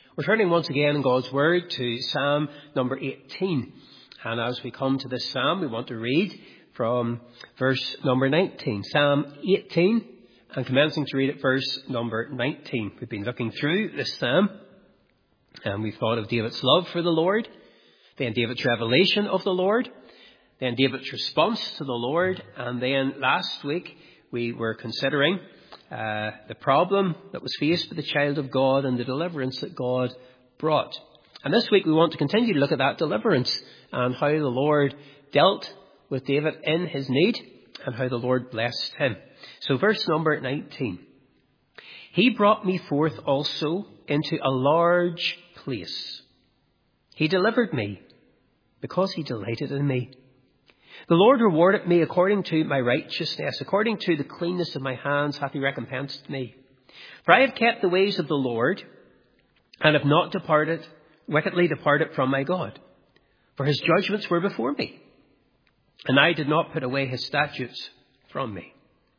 We're turning once again in God's Word to Psalm number 18. And as we come to this psalm, we want to read from verse number 19. Psalm 18, and commencing to read at verse number 19. We've been looking through this psalm, and we've thought of David's love for the Lord, then David's revelation of the Lord, then David's response to the Lord, and then last week we were considering the problem that was faced by the child of God and the deliverance that God brought. And this week we want to continue to look at that deliverance and how the Lord dealt with David in his need and how the Lord blessed him. So verse number 19. He brought me forth also into a large place. He delivered me because he delighted in me. The Lord rewarded me according to my righteousness, according to the cleanness of my hands hath he recompensed me. For I have kept the ways of the Lord, and have not wickedly departed from my God. For his judgments were before me, and I did not put away his statutes from me.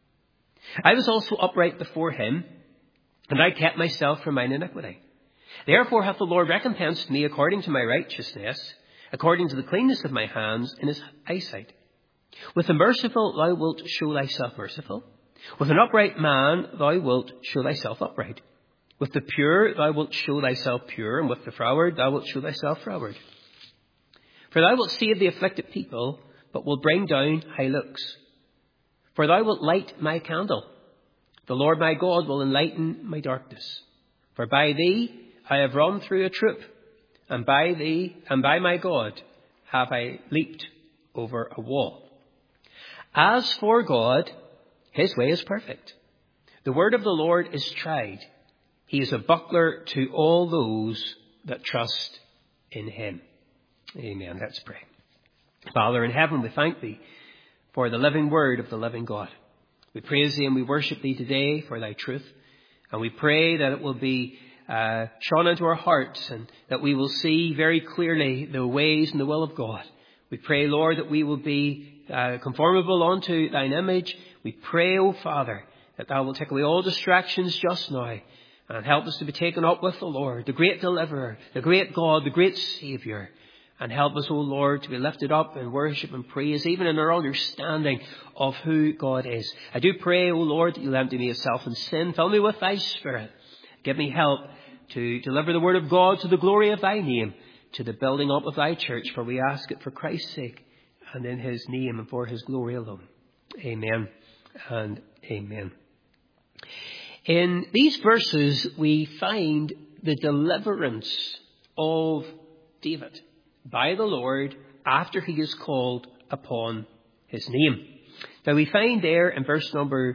I was also upright before him, and I kept myself from mine iniquity. Therefore hath the Lord recompensed me according to my righteousness, according to the cleanness of my hands in his eyesight. With the merciful thou wilt show thyself merciful. With an upright man thou wilt show thyself upright. With the pure thou wilt show thyself pure, and with the froward thou wilt show thyself froward. For thou wilt save the afflicted people, but wilt bring down high looks. For thou wilt light my candle. The Lord my God will enlighten my darkness. For by thee I have run through a troop, and by thee and by my God have I leaped over a wall. As for God, his way is perfect. The word of the Lord is tried. He is a buckler to all those that trust in him. Amen. Let's pray. Father in heaven, we thank thee for the living word of the living God. We praise thee and we worship thee today for thy truth. And we pray that it will be shone into our hearts, and that we will see very clearly the ways and the will of God. We pray, Lord, that we will be conformable unto thine image. We pray, O Father, that thou wilt take away all distractions just now and help us to be taken up with the Lord, the great deliverer, the great God, the great Saviour. And help us, O Lord, to be lifted up in worship and praise, even in our understanding of who God is. I do pray, O Lord, that you'll empty me of self and sin. Fill me with thy Spirit. Give me help to deliver the word of God to the glory of thy name, to the building up of thy church, for we ask it for Christ's sake and in his name and for his glory alone. Amen and amen. In these verses, we find the deliverance of David by the Lord after he is called upon his name. Now we find there in verse number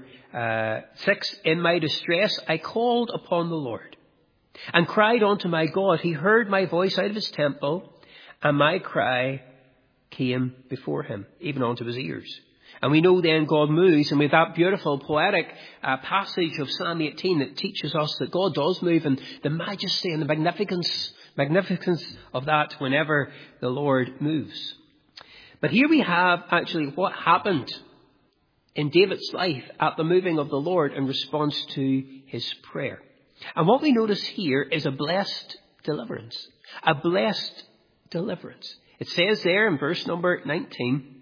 6, in my distress I called upon the Lord and cried unto my God. He heard my voice out of his temple, and my cry came before him, even unto his ears. And we know then God moves, and with that beautiful poetic passage of Psalm 18 that teaches us that God does move, and the majesty and the magnificence of that whenever the Lord moves. But here we have actually what happened in David's life at the moving of the Lord in response to his prayer. And what we notice here is a blessed deliverance. A blessed deliverance. It says there in verse number 19,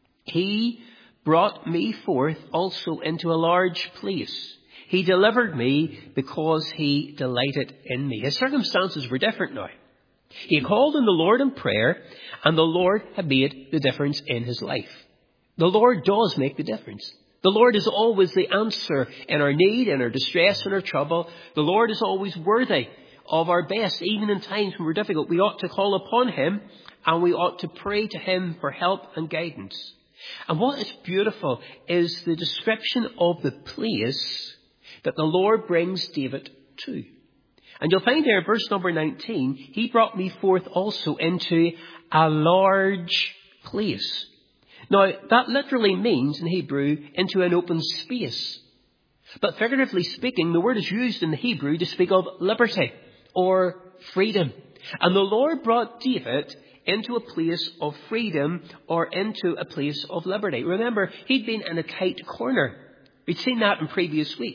he brought me forth also into a large place. He delivered me because he delighted in me. His circumstances were different now. He had called on the Lord in prayer, and the Lord had made the difference in his life. The Lord does make the difference. The Lord is always the answer in our need, in our distress, in our trouble. The Lord is always worthy of our best, even in times when we're difficult. We ought to call upon him, and we ought to pray to him for help and guidance. And what is beautiful is the description of the place that the Lord brings David to. And you'll find there in verse number 19, he brought me forth also into a large place. Now, that literally means in Hebrew into an open space. But figuratively speaking, the word is used in the Hebrew to speak of liberty or freedom. And the Lord brought David into a place of freedom or into a place of liberty. Remember, he'd been in a tight corner. We'd seen that in previous weeks.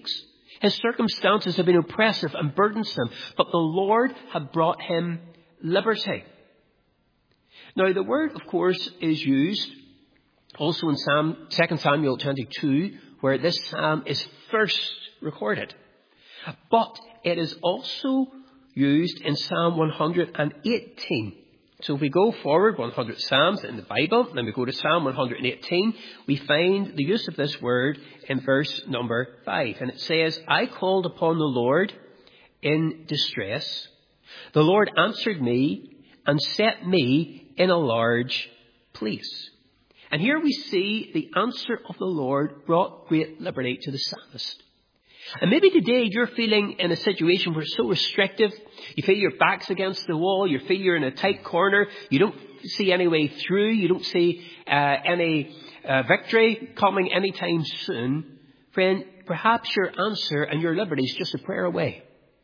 His circumstances had been oppressive and burdensome, but the Lord had brought him liberty. Now, the word, of course, is used also in 2 Samuel 22, where this psalm is first recorded. But it is also used in Psalm 118. So if we go forward 100 Psalms in the Bible, then we go to Psalm 118, we find the use of this word in verse number 5. And it says, I called upon the Lord in distress. The Lord answered me and set me in a large place. And here we see the answer of the Lord brought great liberty to the psalmist. And maybe today you're feeling in a situation where it's so restrictive. You feel your back's against the wall. You feel you're in a tight corner. You don't see any way through. You don't see any victory coming anytime soon. Friend, perhaps your answer and your liberty is just a prayer away.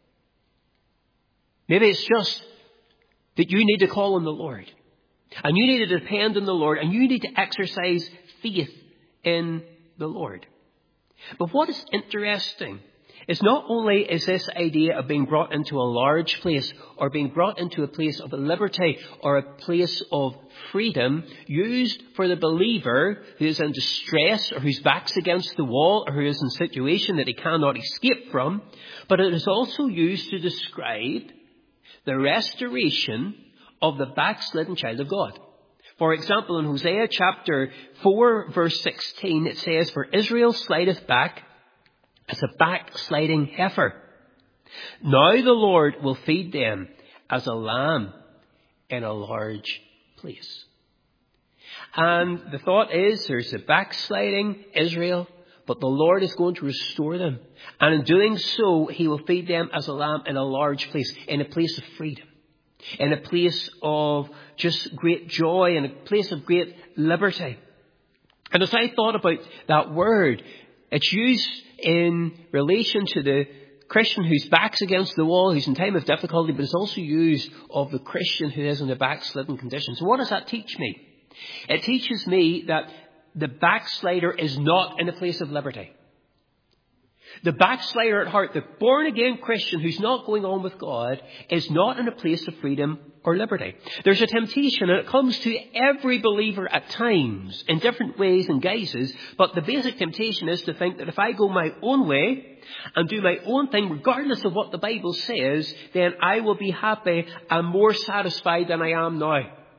Maybe it's just that you need to call on the Lord. And you need to depend on the Lord. And you need to exercise faith in the Lord. But what is interesting is not only is this idea of being brought into a large place or being brought into a place of liberty or a place of freedom used for the believer who is in distress or whose back's against the wall or who is in a situation that he cannot escape from, but it is also used to describe the restoration of the backslidden child of God. For example, in Hosea chapter 4, verse 16, it says, For Israel slideth back as a backsliding heifer. Now the Lord will feed them as a lamb in a large place. And the thought is, there's a backsliding Israel, but the Lord is going to restore them. And in doing so, he will feed them as a lamb in a large place, in a place of freedom. In a place of just great joy, in a place of great liberty. And as I thought about that word, it's used in relation to the Christian whose back's against the wall, who's in time of difficulty, but it's also used of the Christian who is in a backslidden condition. So what does that teach me? It teaches me that the backslider is not in a place of liberty. The backslider at heart, the born-again Christian who's not going on with God, is not in a place of freedom or liberty. There's a temptation, and it comes to every believer at times, in different ways and guises, but the basic temptation is to think that if I go my own way and do my own thing, regardless of what the Bible says, then I will be happy and more satisfied than I am now.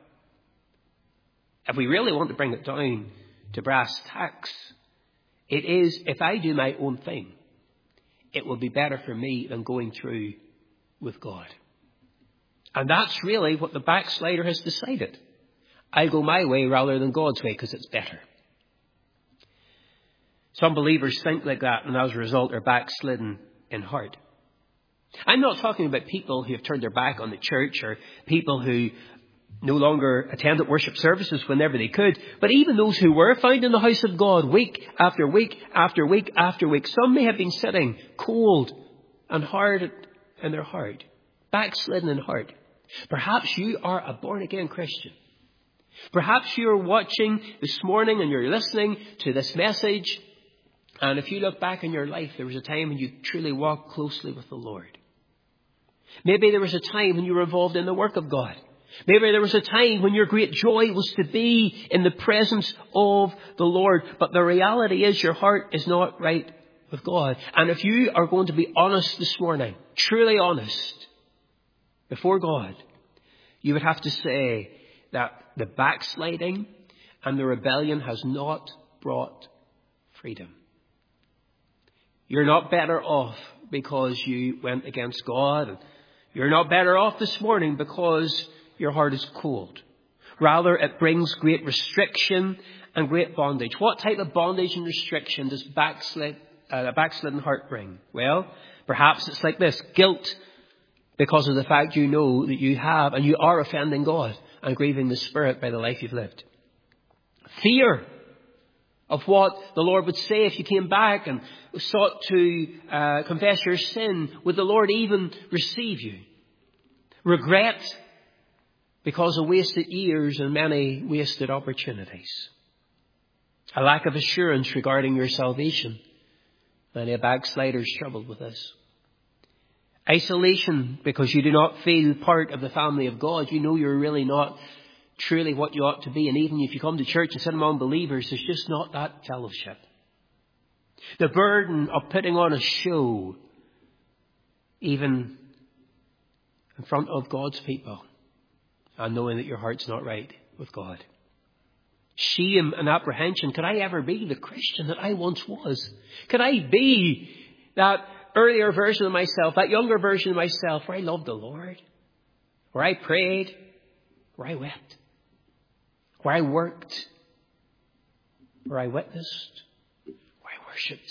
If we really want to bring it down to brass tacks, it is, if I do my own thing, it will be better for me than going through with God. And that's really what the backslider has decided. I go my way rather than God's way because it's better. Some believers think like that, and as a result are backslidden in heart. I'm not talking about people who have turned their back on the church or people who no longer attended worship services whenever they could, but even those who were found in the house of God week after week after week after week, some may have been sitting cold and hard in their heart, backslidden in heart. Perhaps you are a born-again Christian. Perhaps you are watching this morning and you're listening to this message, and if you look back in your life, there was a time when you truly walked closely with the Lord. Maybe there was a time when you were involved in the work of God. Maybe there was a time when your great joy was to be in the presence of the Lord. But the reality is your heart is not right with God. And if you are going to be honest this morning, truly honest before God, you would have to say that the backsliding and the rebellion has not brought freedom. You're not better off because you went against God. You're not better off this morning because your heart is cold. Rather, it brings great restriction and great bondage. What type of bondage and restriction does a backslidden heart bring? Well, perhaps it's like this. Guilt because of the fact you know that you have and you are offending God and grieving the Spirit by the life you've lived. Fear of what the Lord would say if you came back and sought to confess your sin. Would the Lord even receive you? Regret because of wasted years and many wasted opportunities. A lack of assurance regarding your salvation. Many a backslider struggled with this. Isolation, because you do not feel part of the family of God. You know you're really not truly what you ought to be. And even if you come to church and sit among believers, there's just not that fellowship. The burden of putting on a show, even in front of God's people, and knowing that your heart's not right with God. Shame and apprehension. Could I ever be the Christian that I once was? Could I be that earlier version of myself, that younger version of myself, where I loved the Lord, where I prayed, where I wept, where I worked, where I witnessed, where I worshipped?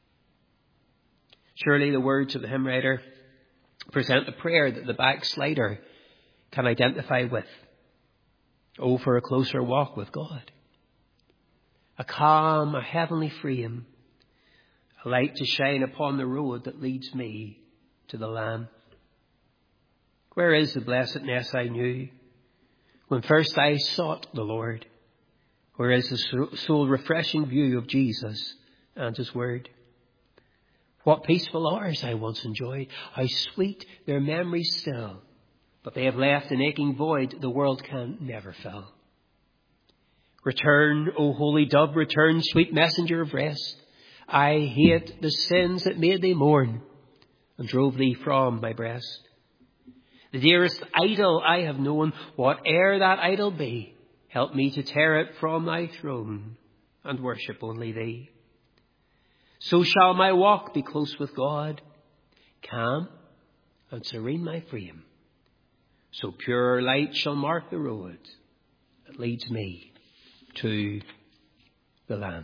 Surely the words of the hymn writer present a prayer that the backslider can identify with. Oh, for a closer walk with God. A calm, a heavenly freedom. A light to shine upon the road that leads me to the Lamb. Where is the blessedness I knew when first I sought the Lord? Where is the soul refreshing view of Jesus and His Word? What peaceful hours I once enjoyed. How sweet their memories still. But they have left an aching void the world can never fill. Return, O holy dove, return, sweet messenger of rest. I hate the sins that made thee mourn and drove thee from my breast. The dearest idol I have known, whate'er that idol be, help me to tear it from thy throne and worship only thee. So shall my walk be close with God, calm and serene my freedom. So pure light shall mark the road that leads me to the Lamb.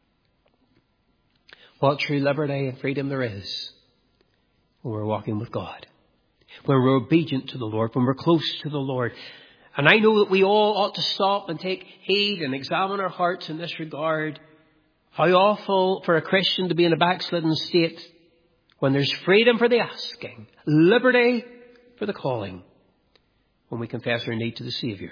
What true liberty and freedom there is when we're walking with God, when we're obedient to the Lord, when we're close to the Lord. And I know that we all ought to stop and take heed and examine our hearts in this regard. How awful for a Christian to be in a backslidden state when there's freedom for the asking, liberty for the calling, when we confess our need to the Saviour.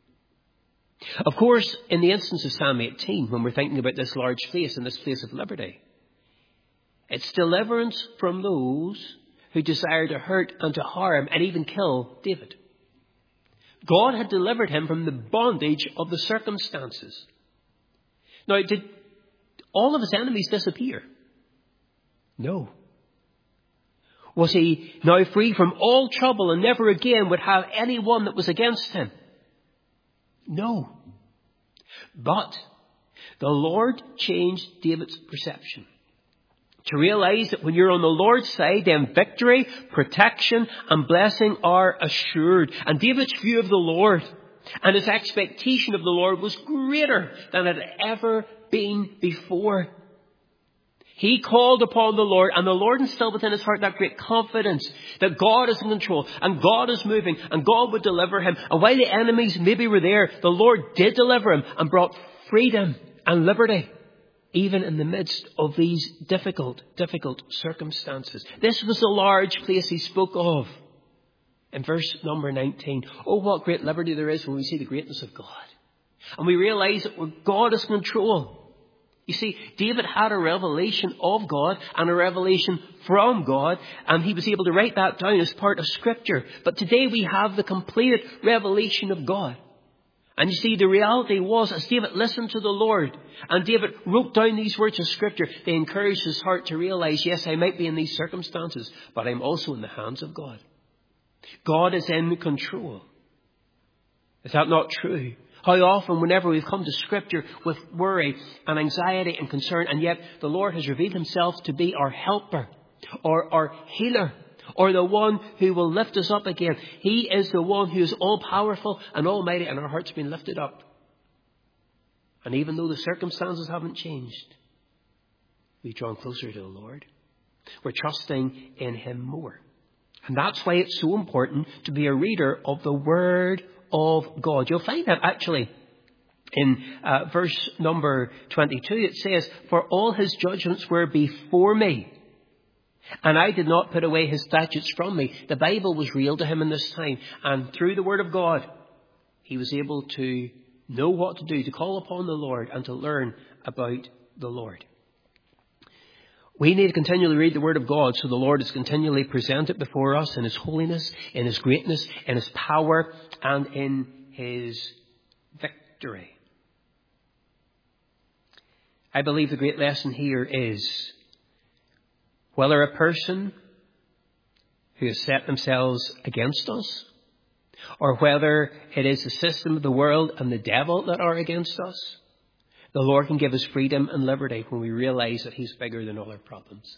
Of course, in the instance of Psalm 18, when we're thinking about this large place and this place of liberty, it's deliverance from those who desire to hurt and to harm and even kill David. God had delivered him from the bondage of the circumstances. Now, did all of his enemies disappear? No. Was he now free from all trouble and never again would have anyone that was against him? No. But the Lord changed David's perception to realize that when you're on the Lord's side, then victory, protection and blessing are assured. And David's view of the Lord and his expectation of the Lord was greater than it had ever been before. He called upon the Lord, and the Lord instilled within his heart that great confidence that God is in control and God is moving and God would deliver him. And while the enemies maybe were there, the Lord did deliver him and brought freedom and liberty, even in the midst of these difficult circumstances. This was the large place he spoke of in verse number 19. Oh, what great liberty there is when we see the greatness of God. And we realize that God is in control. You see, David had a revelation of God and a revelation from God, and he was able to write that down as part of Scripture. But today we have the completed revelation of God. And you see, the reality was, as David listened to the Lord, and David wrote down these words of Scripture, they encouraged his heart to realize, yes, I might be in these circumstances, but I'm also in the hands of God. God is in control. Is that not true? How often, whenever we've come to Scripture with worry and anxiety and concern, and yet the Lord has revealed himself to be our helper, or our healer, or the one who will lift us up again. He is the one who is all-powerful and almighty, and our heart's been lifted up. And even though the circumstances haven't changed, we've drawn closer to the Lord. We're trusting in him more. And that's why it's so important to be a reader of the Word of God. You'll find that actually in verse number 22. It says, for all his judgments were before me, and I did not put away his statutes from me. The Bible was real to him in this time. And through the Word of God, he was able to know what to do, to call upon the Lord and to learn about the Lord. We need to continually read the Word of God so the Lord is continually presented before us in His holiness, in His greatness, in His power, and in His victory. I believe the great lesson here is whether a person who has set themselves against us, or whether it is the system of the world and the devil that are against us, the Lord can give us freedom and liberty when we realize that He's bigger than all our problems.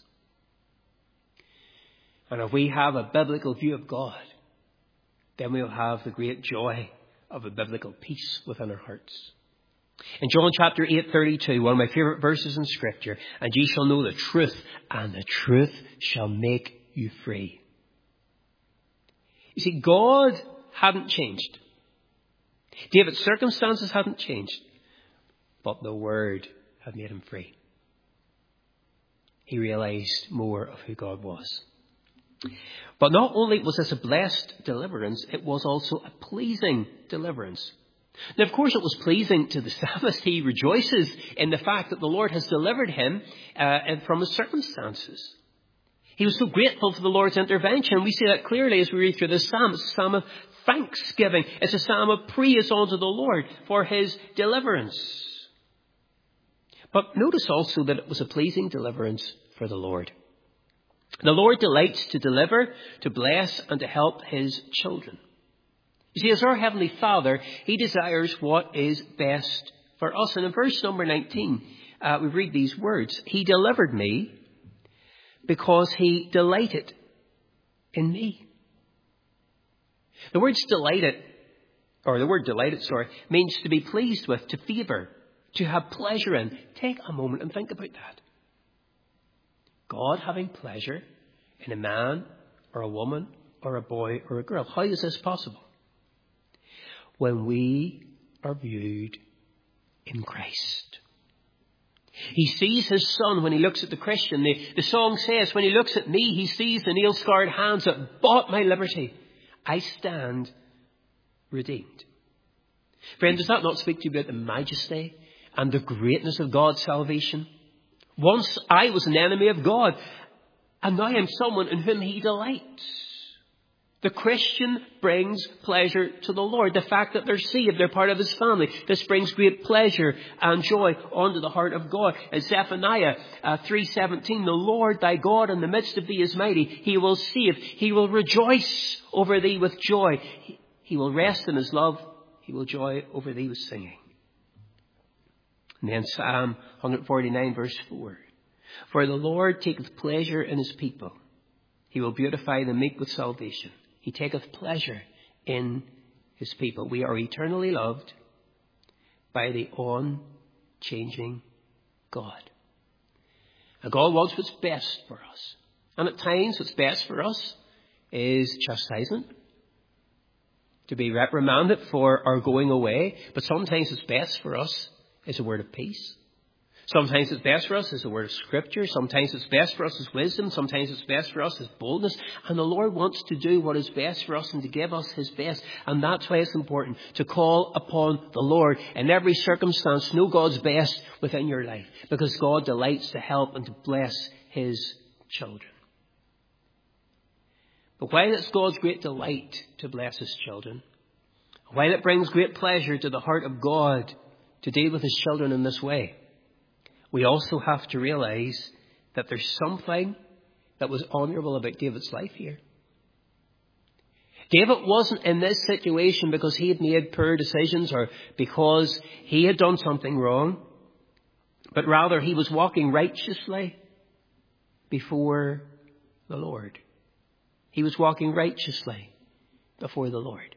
And if we have a biblical view of God, then we'll have the great joy of a biblical peace within our hearts. In John chapter 8:32, one of my favourite verses in Scripture, and ye shall know the truth, and the truth shall make you free. You see, God hadn't changed. David's circumstances hadn't changed. But the Word had made him free. He realized more of who God was. But not only was this a blessed deliverance, it was also a pleasing deliverance. Now, of course, it was pleasing to the psalmist. He rejoices in the fact that the Lord has delivered him from his circumstances. He was so grateful for the Lord's intervention. We see that clearly as we read through this psalm. It's a psalm of thanksgiving. It's a psalm of praise unto the Lord for His deliverance. But notice also that it was a pleasing deliverance for the Lord. The Lord delights to deliver, to bless, and to help His children. You see, as our Heavenly Father, He desires what is best for us. And in verse number 19, we read these words, He delivered me because He delighted in me. The word delighted, means to be pleased with, to favour, to have pleasure in. Take a moment and think about that. God having pleasure in a man or a woman or a boy or a girl. How is this possible? When we are viewed in Christ. He sees His Son when He looks at the Christian. The song says, when He looks at me, He sees the nail-scarred hands that bought my liberty. I stand redeemed. Friend, does that not speak to you about the majesty and the greatness of God's salvation? Once I was an enemy of God, and now I'm someone in whom He delights. The Christian brings pleasure to the Lord. The fact that they're saved, they're part of His family. This brings great pleasure and joy onto the heart of God. As Zephaniah 3:17, the Lord thy God in the midst of thee is mighty. He will save. He will rejoice over thee with joy. He will rest in His love. He will joy over thee with singing. And then Psalm 149 verse 4. For the Lord taketh pleasure in His people. He will beautify the meek with salvation. He taketh pleasure in His people. We are eternally loved by the unchanging God. And God wants what's best for us. And at times what's best for us is chastisement, to be reprimanded for our going away. But sometimes what's best for us is a word of peace. Sometimes it's best for us as a word of Scripture. Sometimes it's best for us as wisdom. Sometimes it's best for us as boldness. And the Lord wants to do what is best for us and to give us His best. And that's why it's important to call upon the Lord in every circumstance. Know God's best within your life, because God delights to help and to bless His children. But while it's God's great delight to bless His children, while it brings great pleasure to the heart of God to deal with His children in this way, we also have to realize that there's something that was honourable about David's life here. David wasn't in this situation because he had made poor decisions or because he had done something wrong, but rather he was walking righteously before the Lord. He was walking righteously before the Lord.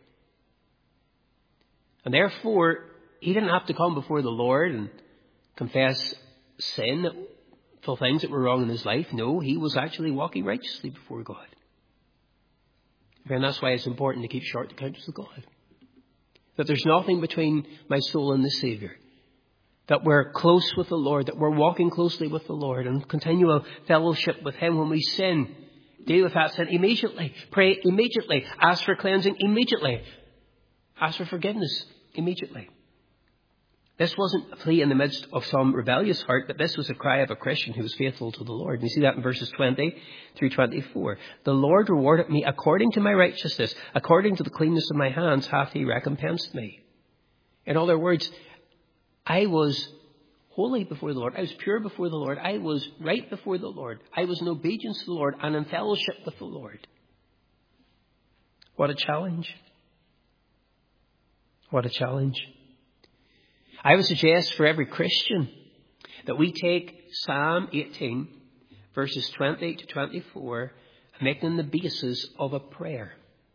And therefore, he didn't have to come before the Lord and confess sin for things that were wrong in his life. No, he was actually walking righteously before God. And that's why it's important to keep short accounts with God. That there's nothing between my soul and the Saviour. That we're close with the Lord, that we're walking closely with the Lord and continual fellowship with Him. When we sin, deal with that sin immediately. Pray immediately. Ask for cleansing immediately. Ask for forgiveness immediately. This wasn't a plea in the midst of some rebellious heart, but this was a cry of a Christian who was faithful to the Lord. And you see that in verses 20 through 24. The Lord rewarded me according to my righteousness, according to the cleanness of my hands hath he recompensed me. In other words, I was holy before the Lord. I was pure before the Lord. I was right before the Lord. I was in obedience to the Lord and in fellowship with the Lord. What a challenge. What a challenge. I would suggest for every Christian that we take Psalm 18, verses 20 to 24, and make them the basis of a prayer.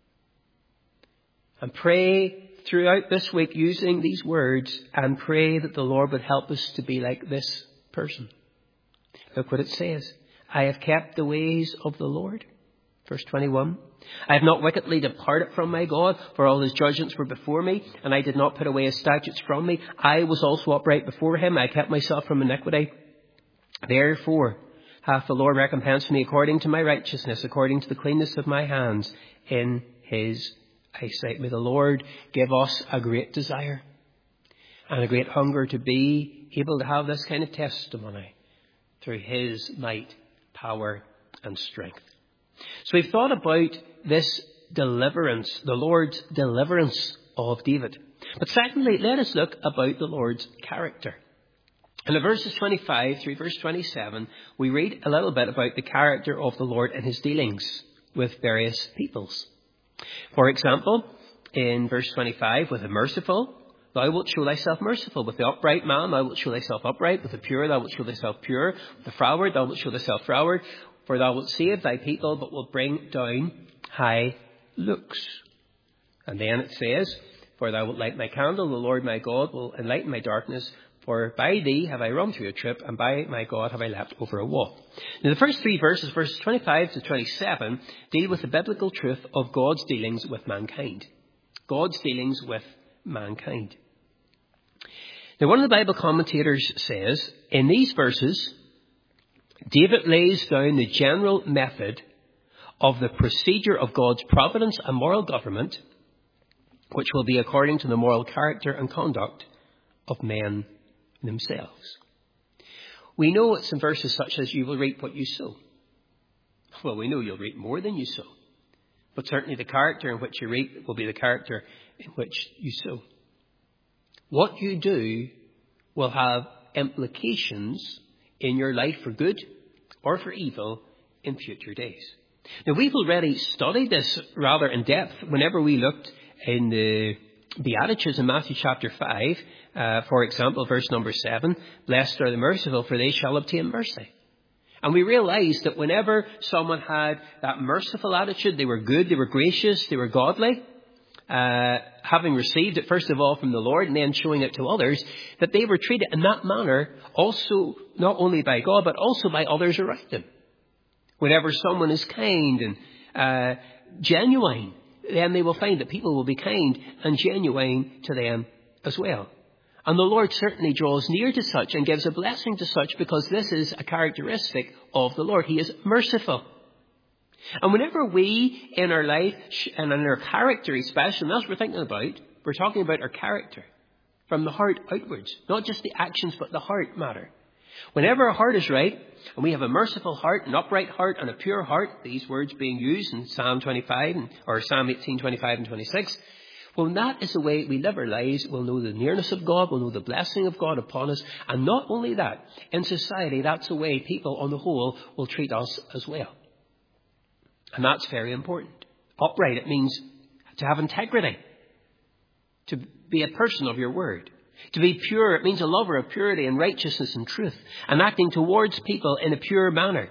And pray throughout this week using these words, and pray that the Lord would help us to be like this person. Look what it says. I have kept the ways of the Lord. Verse 21. I have not wickedly departed from my God, for all his judgments were before me, and I did not put away his statutes from me. I was also upright before him. I kept myself from iniquity. Therefore hath the Lord recompensed me according to my righteousness, according to the cleanness of my hands in his eyesight. May the Lord give us a great desire and a great hunger to be able to have this kind of testimony through his might, power and strength. So we've thought about this deliverance, the Lord's deliverance of David. But secondly, let us look about the Lord's character. In verses 25 through verse 27, we read a little bit about the character of the Lord and his dealings with various peoples. For example, in verse 25, with the merciful, thou wilt show thyself merciful. With the upright man, thou wilt show thyself upright. With the pure, thou wilt show thyself pure. With the froward, thou wilt show thyself froward. For thou wilt save thy people, but wilt bring down high looks. And then it says, for thou wilt light my candle, the Lord my God will enlighten my darkness. For by thee have I run through a troop, and by my God have I leapt over a wall. Now the first three verses, verses 25 to 27, deal with the biblical truth of God's dealings with mankind. God's dealings with mankind. Now one of the Bible commentators says, in these verses, David lays down the general method of the procedure of God's providence and moral government, which will be according to the moral character and conduct of men themselves. We know it's in verses such as you will reap what you sow. Well, we know you'll reap more than you sow. But certainly the character in which you reap will be the character in which you sow. What you do will have implications in your life for good or for evil in future days. Now, we've already studied this rather in depth whenever we looked in the Beatitudes in Matthew chapter 5. For example, verse number 7, blessed are the merciful, for they shall obtain mercy. And we realized that whenever someone had that merciful attitude, they were good, they were gracious, they were godly, having received it first of all from the Lord and then showing it to others, that they were treated in that manner also not only by God but also by others around them. Whenever someone is kind and genuine, then they will find that people will be kind and genuine to them as well. And the Lord certainly draws near to such and gives a blessing to such, because this is a characteristic of the Lord. He is merciful. And whenever we in our life and in our character especially, and that's what we're thinking about, we're talking about our character from the heart outwards. Not just the actions, but the heart matter. Whenever our heart is right, and we have a merciful heart, an upright heart, and a pure heart, these words being used in Psalm 25 or Psalm 18, 25 and 26, well, that is the way we live our lives. We'll know the nearness of God. We'll know the blessing of God upon us. And not only that, in society, that's the way people on the whole will treat us as well. And that's very important. Upright, it means to have integrity, to be a person of your word. To be pure, it means a lover of purity and righteousness and truth, and acting towards people in a pure manner.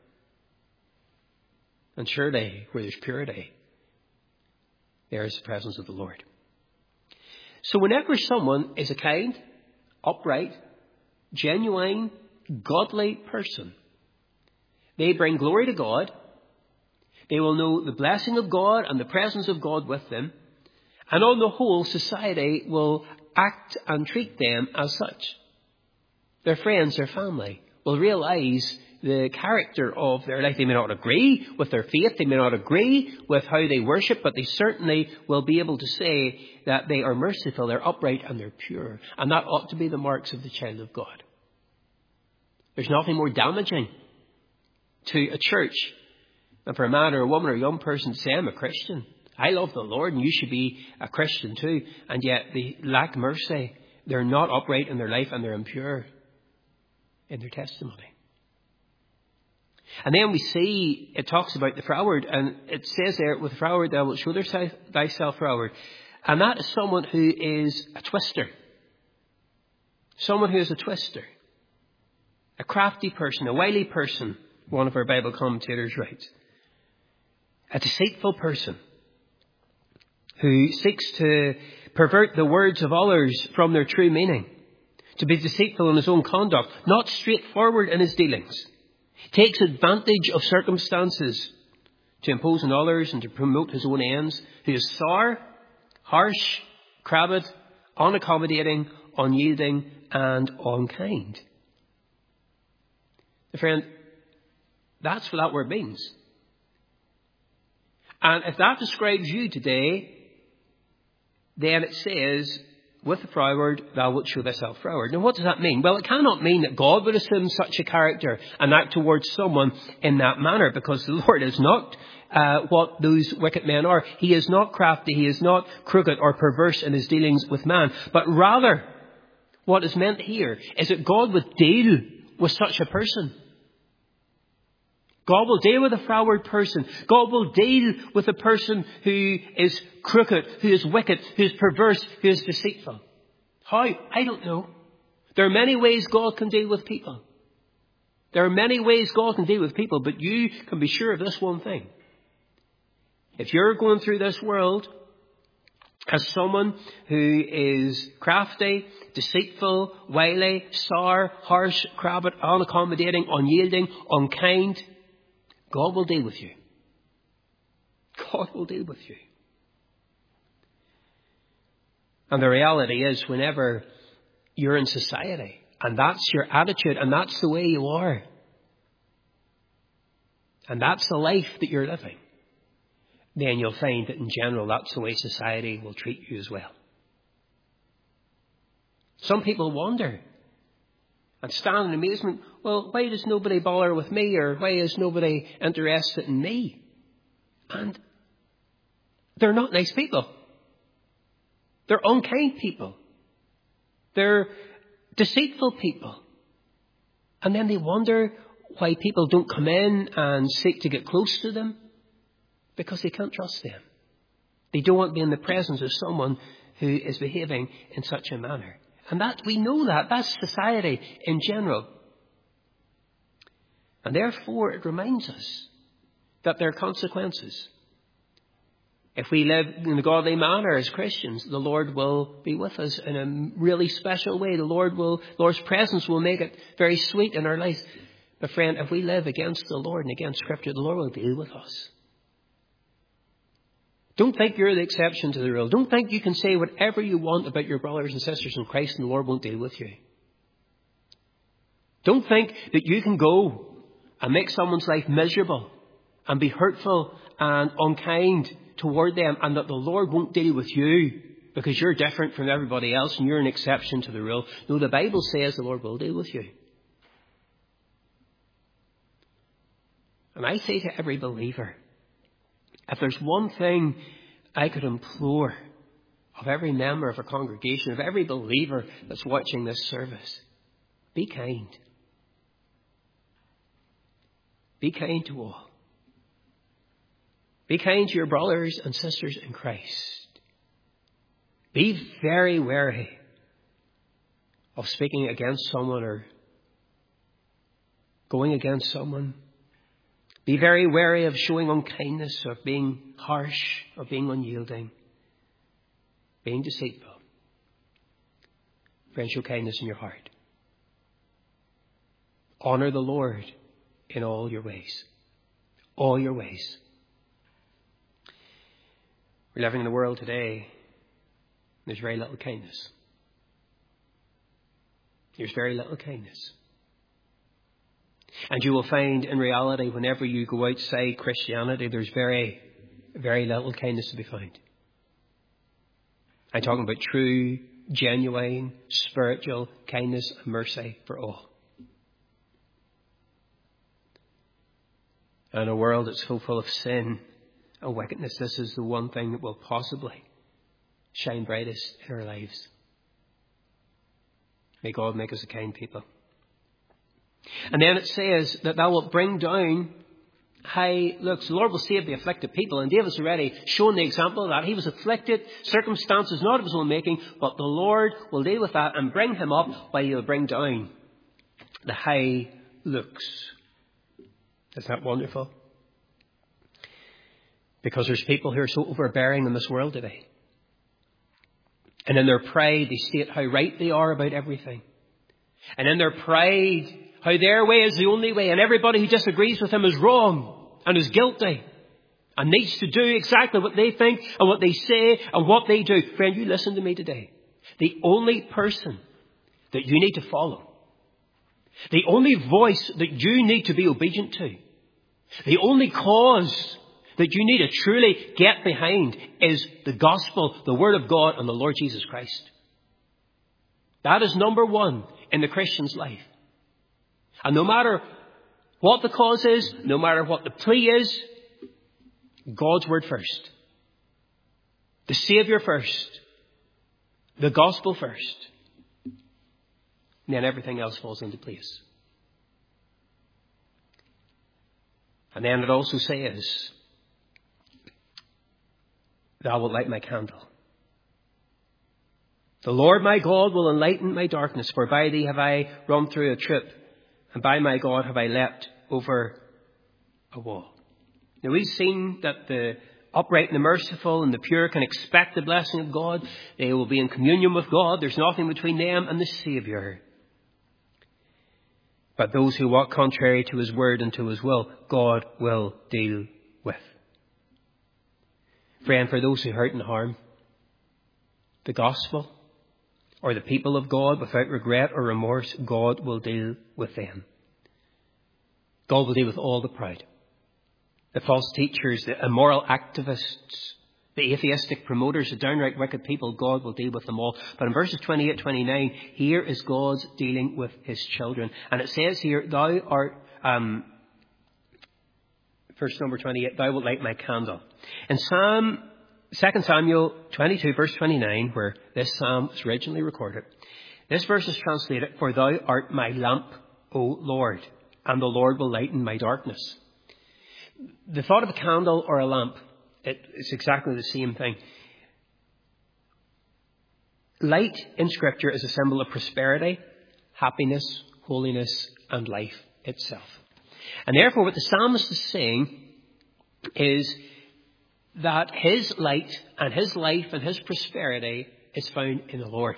And surely, where there's purity, there is the presence of the Lord. So whenever someone is a kind, upright, genuine, godly person, they bring glory to God. They will know the blessing of God and the presence of God with them. And on the whole, society will act and treat them as such. Their friends, their family will realize the character of their life. They may not agree with their faith. They may not agree with how they worship, but they certainly will be able to say that they are merciful, they're upright, and they're pure. And that ought to be the marks of the child of God. There's nothing more damaging to a church than for a man or a woman or a young person to say, I'm a Christian. I love the Lord and you should be a Christian too. And yet they lack mercy. They're not upright in their life and they're impure in their testimony. And then we see, it talks about the froward, and it says there, with the froward thou wilt show thyself froward. And that is someone who is a twister. Someone who is a twister. A crafty person, a wily person, one of our Bible commentators writes. A deceitful person who seeks to pervert the words of others from their true meaning. To be deceitful in his own conduct, not straightforward in his dealings. Takes advantage of circumstances to impose on others and to promote his own ends. Who is sour, harsh, crabbed, unaccommodating, unyielding, and unkind. Friend, that's what that word means. And if that describes you today, then it says, with the froward, thou wilt show thyself froward. Now what does that mean? Well, it cannot mean that God would assume such a character and act towards someone in that manner, because the Lord is not what those wicked men are. He is not crafty, he is not crooked or perverse in his dealings with man. But rather, what is meant here is that God would deal with such a person. God will deal with a froward person. God will deal with a person who is crooked, who is wicked, who is perverse, who is deceitful. How? I don't know. There are many ways God can deal with people. There are many ways God can deal with people, but you can be sure of this one thing. If you're going through this world as someone who is crafty, deceitful, wily, sour, harsh, crabbed, unaccommodating, unyielding, unkind, God will deal with you. God will deal with you. And the reality is, whenever you're in society, and that's your attitude, and that's the way you are, and that's the life that you're living, then you'll find that in general, that's the way society will treat you as well. Some people wonder and stand in amazement, well, why does nobody bother with me, or why is nobody interested in me? And they're not nice people. They're unkind people. They're deceitful people. And then they wonder why people don't come in and seek to get close to them, because they can't trust them. They don't want to be in the presence of someone who is behaving in such a manner. And that we know that's society in general. And therefore it reminds us that there are consequences. If we live in a godly manner as Christians, the Lord will be with us in a really special way. The Lord's presence will make it very sweet in our lives. But friend, if we live against the Lord and against Scripture, the Lord will deal with us. Don't think you're the exception to the rule. Don't think you can say whatever you want about your brothers and sisters in Christ and the Lord won't deal with you. Don't think that you can go and make someone's life miserable and be hurtful and unkind toward them, and that the Lord won't deal with you because you're different from everybody else and you're an exception to the rule. No, the Bible says the Lord will deal with you. And I say to every believer, if there's one thing I could implore of every member of a congregation, of every believer that's watching this service, be kind. Be kind to all. Be kind to your brothers and sisters in Christ. Be very wary of speaking against someone or going against someone. Be very wary of showing unkindness, of being harsh, of being unyielding, being deceitful. Friends, show kindness in your heart. Honor the Lord in all your ways. All your ways. We're living in a world today, there's very little kindness. There's very little kindness. And you will find in reality, whenever you go outside Christianity, there's very, very little kindness to be found. I'm talking about true, genuine, spiritual kindness and mercy for all. In a world that's so full of sin and wickedness, this is the one thing that will possibly shine brightest in our lives. May God make us a kind people. And then it says that thou wilt bring down high looks. The Lord will save the afflicted people. And David's already shown the example of that. He was afflicted, circumstances not of his own making, but the Lord will deal with that and bring him up while he'll bring down the high looks. Isn't that wonderful? Because there's people who are so overbearing in this world today. And in their pride, they state how right they are about everything. And in their pride, how their way is the only way. And everybody who disagrees with them is wrong and is guilty and needs to do exactly what they think and what they say and what they do. Friend, you listen to me today. The only person that you need to follow, the only voice that you need to be obedient to, the only cause that you need to truly get behind is the gospel, the word of God, and the Lord Jesus Christ. That is number one in the Christian's life. And no matter what the cause is, no matter what the plea is, God's word first. The Saviour first. The gospel first. And then everything else falls into place. And then it also says, thou wilt light my candle. The Lord my God will enlighten my darkness, for by thee have I run through a troop, and by my God have I leapt over a wall. Now we've seen that the upright and the merciful and the pure can expect the blessing of God. They will be in communion with God. There's nothing between them and the Saviour. But those who walk contrary to his word and to his will, God will deal with. Friend, for those who hurt and harm the gospel or the people of God without regret or remorse, God will deal with them. God will deal with all the proud, the false teachers, the immoral activists, the atheistic promoters, the downright wicked people. God will deal with them all. But in verses 28, 29, here is God's dealing with his children. And it says here, thou art, verse number 28, thou wilt light my candle. In 2 Samuel 22, verse 29, where this psalm was originally recorded, this verse is translated, for thou art my lamp, O Lord, and the Lord will lighten my darkness. The thought of a candle or a lamp, it's exactly the same thing. Light in Scripture is a symbol of prosperity, happiness, holiness, and life itself. And therefore, what the psalmist is saying is that his light and his life and his prosperity is found in the Lord.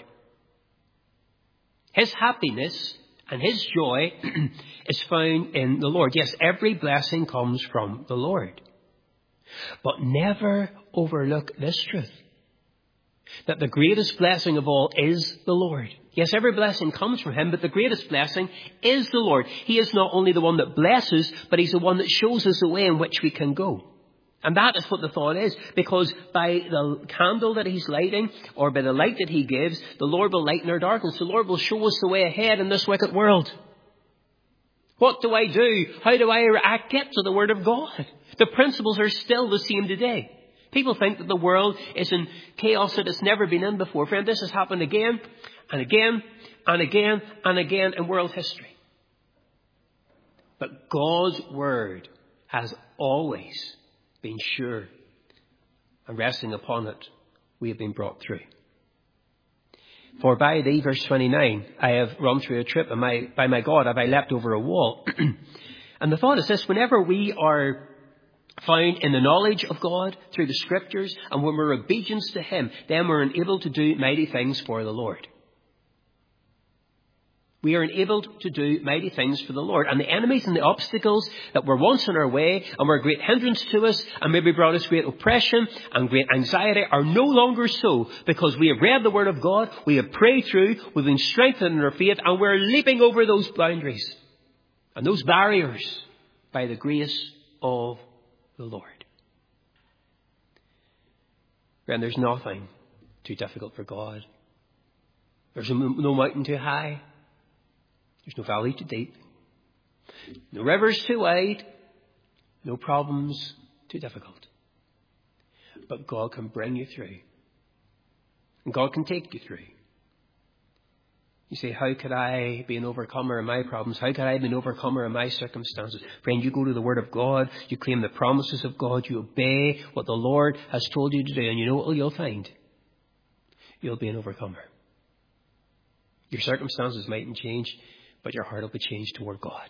His happiness and his joy is found in the Lord. Yes, every blessing comes from the Lord. But never overlook this truth, that the greatest blessing of all is the Lord. Yes, every blessing comes from him, but the greatest blessing is the Lord. He is not only the one that blesses, but he's the one that shows us the way in which we can go. And that is what the thought is, because by the candle that he's lighting, or by the light that he gives, the Lord will lighten our darkness. The Lord will show us the way ahead in this wicked world. What do I do? How do I react? Get to the Word of God. The principles are still the same today. People think that the world is in chaos that it's never been in before. Friend, this has happened again and again and again and again in world history. But God's Word has always been sure, and resting upon it, we have been brought through. For by thee, verse 29, I have run through a troop, and by my God have I leapt over a wall. And the thought is this: whenever we are found in the knowledge of God through the Scriptures, and when we're obedient to him, then we're enabled to do mighty things for the Lord. We are enabled to do mighty things for the Lord. And the enemies and the obstacles that were once in our way and were a great hindrance to us and maybe brought us great oppression and great anxiety are no longer so, because we have read the Word of God, we have prayed through, we've been strengthened in our faith, and we're leaping over those boundaries. and those barriers by the grace of the Lord. And there's nothing too difficult for God. There's no mountain too high. There's no valley too deep. No rivers too wide. No problems too difficult. But God can bring you through. And God can take you through. You say, how could I be an overcomer in my problems? How could I be an overcomer in my circumstances? Friend, you go to the Word of God. You claim the promises of God. You obey what the Lord has told you to do. And you know what you'll find? You'll be an overcomer. Your circumstances mightn't change, but your heart will be changed toward God.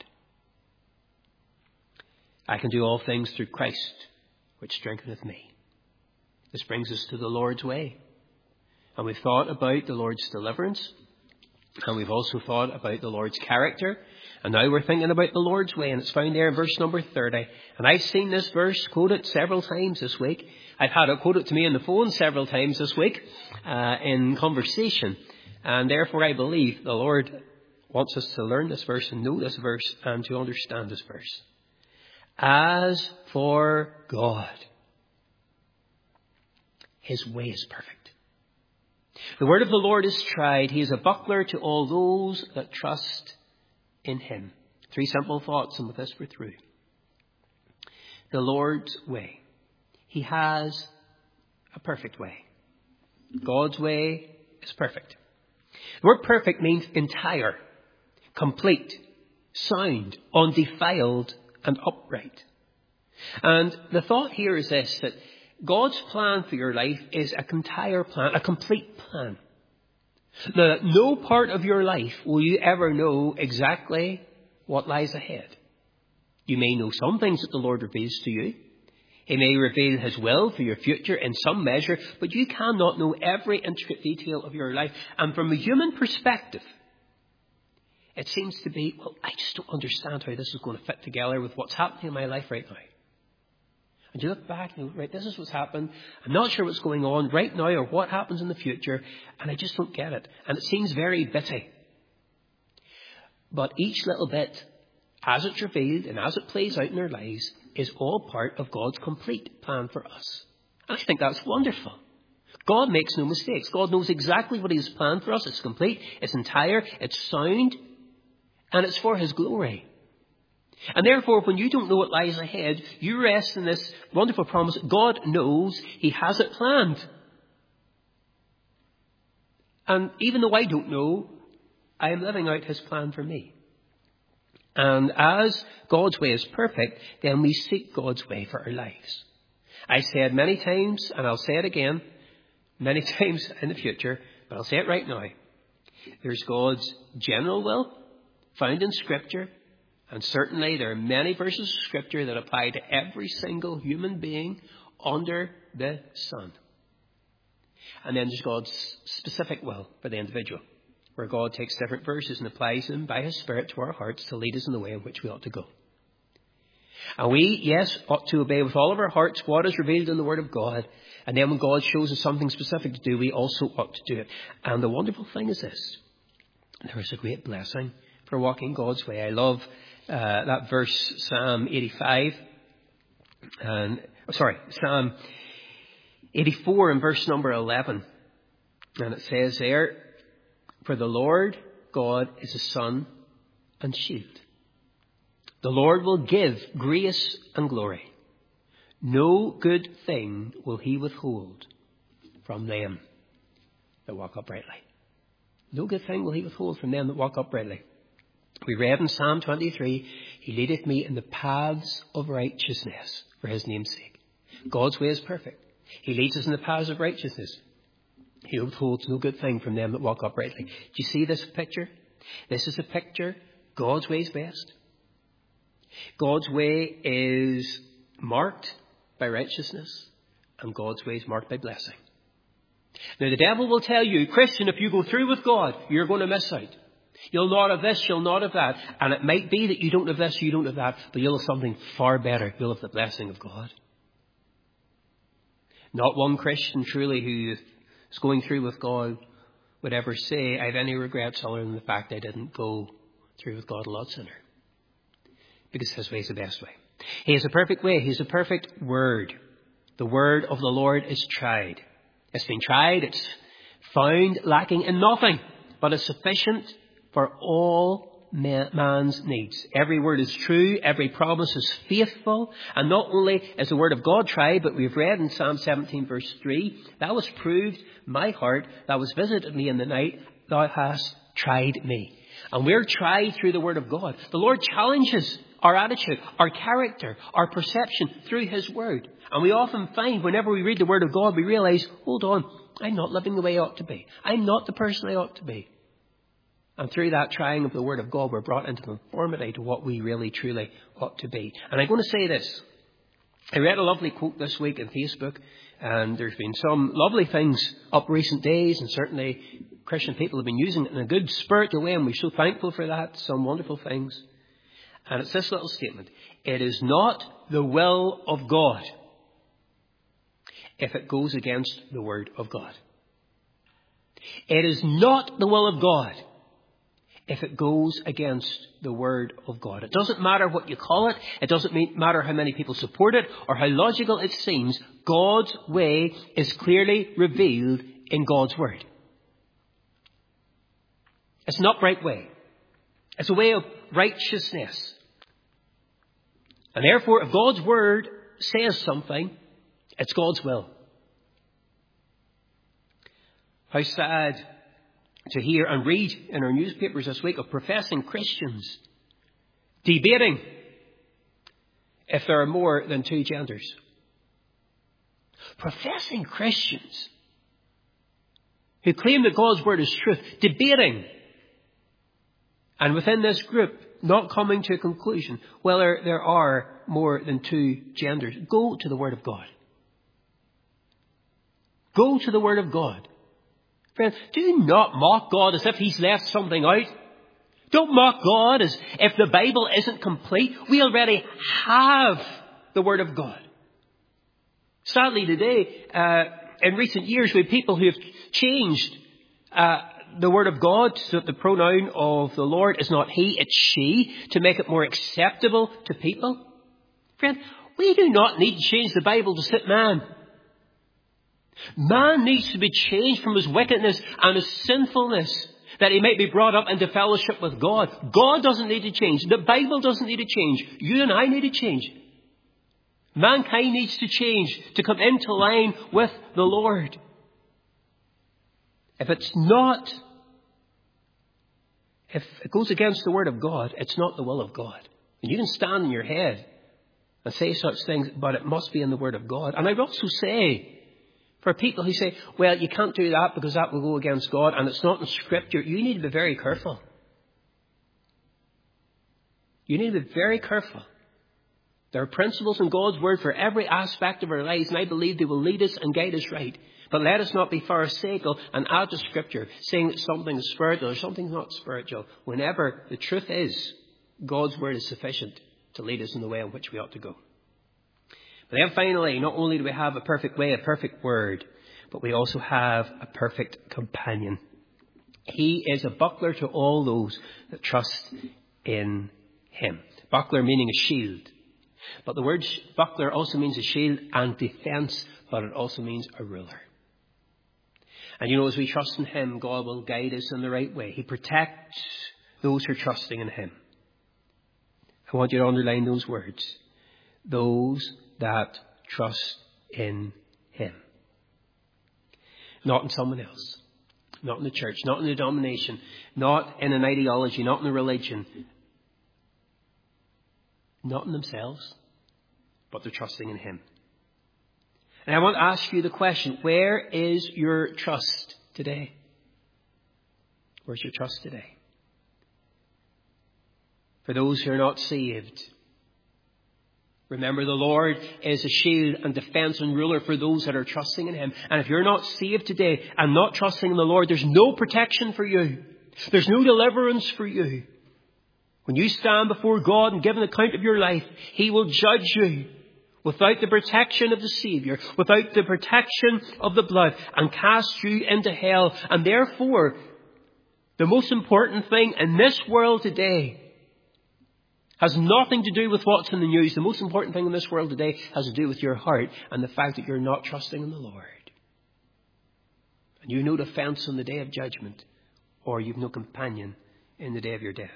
I can do all things through Christ, which strengtheneth me. This brings us to the Lord's way. And we've thought about the Lord's deliverance. And we've also thought about the Lord's character. And now we're thinking about the Lord's way. And it's found there in verse number 30. And I've seen this verse quoted several times this week. I've had it quoted to me on the phone several times this week in conversation. And therefore I believe the Lord wants us to learn this verse and know this verse and to understand this verse. As for God, His way is perfect. The word of the Lord is tried. He is a buckler to all those that trust in Him. 3 simple thoughts, and with this we're through. The Lord's way. He has a perfect way. God's way is perfect. The word perfect means entire, complete, sound, undefiled, and upright. And the thought here is this, that God's plan for your life is a entire plan, a complete plan. Now, no part of your life will you ever know exactly what lies ahead. You may know some things that the Lord reveals to you. He may reveal His will for your future in some measure, but you cannot know every intricate detail of your life. And from a human perspective, it seems to be, well, I just don't understand how this is going to fit together with what's happening in my life right now. And you look back and you go, right, this is what's happened. I'm not sure what's going on right now or what happens in the future, and I just don't get it. And it seems very bitty. But each little bit, as it's revealed and as it plays out in our lives, is all part of God's complete plan for us. And I think that's wonderful. God makes no mistakes. God knows exactly what He has planned for us. It's complete, it's entire, it's sound, and it's for His glory. And therefore, when you don't know what lies ahead, you rest in this wonderful promise. God knows He has it planned. And even though I don't know, I am living out His plan for me. And as God's way is perfect, then we seek God's way for our lives. I said many times, and I'll say it again, many times in the future, but I'll say it right now. There's God's general will found in Scripture. And certainly there are many verses of Scripture that apply to every single human being under the sun. And then there's God's specific will for the individual, where God takes different verses and applies them by His Spirit to our hearts to lead us in the way in which we ought to go. And we, yes, ought to obey with all of our hearts what is revealed in the Word of God. And then when God shows us something specific to do, we also ought to do it. And the wonderful thing is this. There is a great blessing for walking God's way. I love that verse, Psalm 85. Psalm 84 and verse number 11. And it says there, for the Lord God is a sun and shield. The Lord will give grace and glory. No good thing will He withhold from them that walk uprightly. No good thing will He withhold from them that walk uprightly. We read in Psalm 23, He leadeth me in the paths of righteousness for His name's sake. God's way is perfect. He leads us in the paths of righteousness. He withholds no good thing from them that walk uprightly. Do you see this picture? This is a picture. God's way is best. God's way is marked by righteousness, and God's way is marked by blessing. Now, the devil will tell you, Christian, if you go through with God, you're going to miss out. You'll not have this, you'll not have that. And it might be that you don't have this, you don't have that, but you'll have something far better. You'll have the blessing of God. Not one Christian truly who is going through with God would ever say, I have any regrets other than the fact I didn't go through with God a lot sooner. because his way is the best way. He is a perfect way. He is a perfect word. The word of the Lord is tried. It's been tried. It's found lacking in nothing, but is sufficient for all man's needs. Every word is true. Every promise is faithful. And not only is the word of God tried, but we've read in Psalm 17 verse 3, thou hast proved my heart, thou hast visited me in the night, thou hast tried me. And we're tried through the word of God. The Lord challenges our attitude, our character, our perception through his word. And we often find whenever we read the word of God, we realize, hold on, I'm not living the way I ought to be. I'm not the person I ought to be. And through that trying of the word of God, we're brought into conformity to what we really, truly ought to be. And I'm going to say this. I read a lovely quote this week on Facebook, and there's been some lovely things up recent days, and certainly Christian people have been using it in a good spiritual way, and we're so thankful for that. Some wonderful things. And it's this little statement. It is not the will of God if it goes against the word of God. It is not the will of God if it goes against the word of God. It doesn't matter what you call it. It doesn't matter how many people support it or how logical it seems. God's way is clearly revealed in God's word. It's an upright way. It's a way of righteousness. And therefore, if God's word says something, it's God's will. How sad to hear and read in our newspapers this week of professing Christians debating if there are more than two genders. Professing Christians who claim that God's word is truth, debating, and within this group not coming to a conclusion whether there are more than two genders. Go to the word of God. Go to the word of God. Friends, do not mock God as if he's left something out. Don't mock God as if the Bible isn't complete. We already have the word of God. Sadly today, in recent years, we have people who have changed the word of God so that the pronoun of the Lord is not he, it's she, to make it more acceptable to people. Friend, we do not need to change the Bible to suit man. Man needs to be changed from his wickedness and his sinfulness, that he might be brought up into fellowship with God. God doesn't need to change. The Bible doesn't need to change. You and I need to change. Mankind needs to change to come into line with the Lord. If it goes against the word of God, it's not the will of God. And you can stand in your head and say such things, but it must be in the word of God. And I would also say, for people who say, well, you can't do that because that will go against God and it's not in Scripture, you need to be very careful. You need to be very careful. There are principles in God's word for every aspect of our lives, and I believe they will lead us and guide us right. But let us not be pharisaical and add to Scripture, saying that something is spiritual or something not spiritual, whenever the truth is God's word is sufficient to lead us in the way in which we ought to go. But then finally, not only do we have a perfect way, a perfect word, but we also have a perfect companion. He is a buckler to all those that trust in him. Buckler meaning a shield. But the word buckler also means a shield and defence, but it also means a ruler. And you know, as we trust in him, God will guide us in the right way. He protects those who are trusting in him. I want you to underline those words. Those that trust in him. Not in someone else. Not in the church. Not in the denomination. Not in an ideology. Not in a religion. Not in themselves. But they're trusting in him. And I want to ask you the question, where is your trust today? Where's your trust today? For those who are not saved, remember, the Lord is a shield and defense and ruler for those that are trusting in him. And if you're not saved today and not trusting in the Lord, there's no protection for you. There's no deliverance for you. When you stand before God and give an account of your life, he will judge you without the protection of the Savior, without the protection of the blood, and cast you into hell. And therefore, the most important thing in this world today Has nothing to do with what's in the news. The most important thing in this world today has to do with your heart and the fact that you're not trusting in the Lord. And you know defence on the day of judgment, or you've no companion in the day of your death.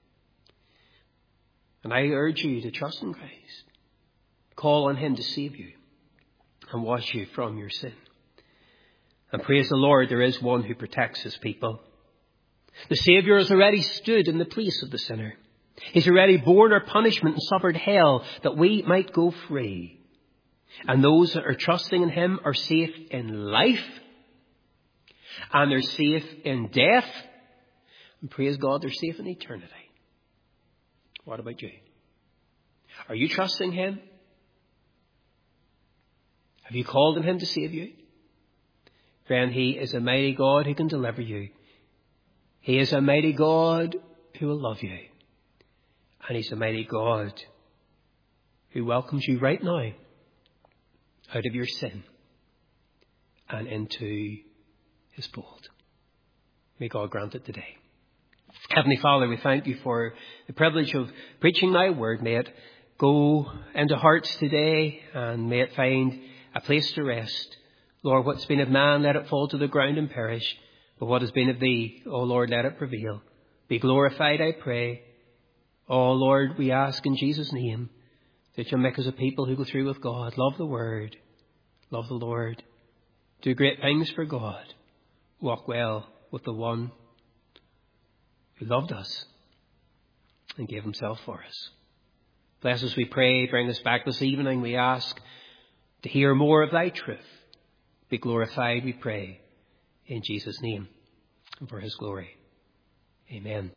And I urge you to trust in Christ. Call on him to save you and wash you from your sin. And praise the Lord, there is one who protects his people. The Saviour has already stood in the place of the sinner. He's already borne our punishment and suffered hell that we might go free. And those that are trusting in him are safe in life. And they're safe in death. And praise God, they're safe in eternity. What about you? Are you trusting him? Have you called on him to save you? Friend, he is a mighty God who can deliver you. He is a mighty God who will love you. And he's a mighty God who welcomes you right now out of your sin and into his fold. May God grant it today. Heavenly Father, we thank you for the privilege of preaching thy word. May it go into hearts today and may it find a place to rest. Lord, what's been of man, let it fall to the ground and perish. But what has been of thee, O Lord, let it prevail. Be glorified, I pray. Oh Lord, we ask in Jesus' name that you'll make us a people who go through with God. Love the word. Love the Lord. Do great things for God. Walk well with the one who loved us and gave himself for us. Bless us, we pray. Bring us back this evening, we ask, to hear more of thy truth. Be glorified, we pray, in Jesus' name and for his glory. Amen.